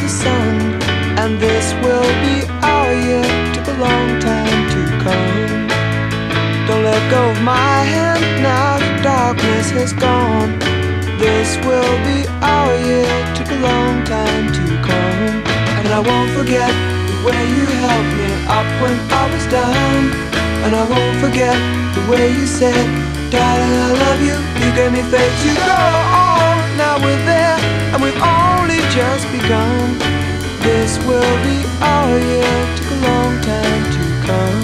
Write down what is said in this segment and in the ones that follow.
the sun. And this will be our year, took a long time to come. Don't let go of my hand now, the darkness has gone. This will be our year, took a long time to come. And I won't forget the way you helped me up when I was down. And I won't forget the way you said, darling, I love you. You gave me faith to go on. Now we're there, and we've only just begun. This will be our year, took a long time to come.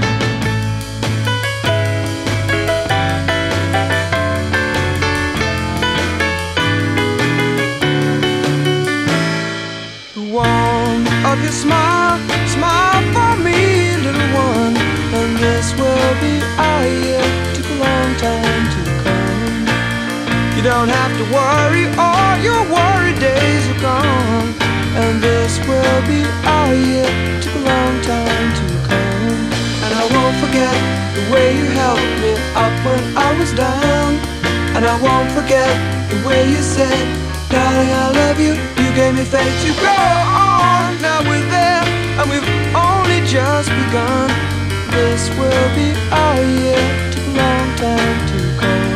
The warmth of your smile, smile for me, little one. And this will be our year, took a long time to come. You don't have to worry, all your worry days are gone. And this will be our year, took a long time to come. And I won't forget the way you helped me up when I was down. And I won't forget the way you said, darling, I love you. You gave me faith to go on. Now we're there, and we've only just begun. This will be our year, took a long time to come.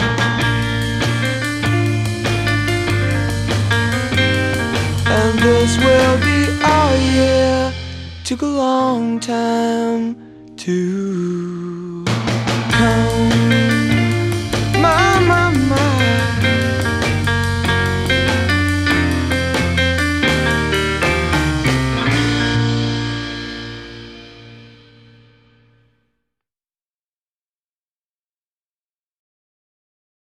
And this will be our year, took a long time to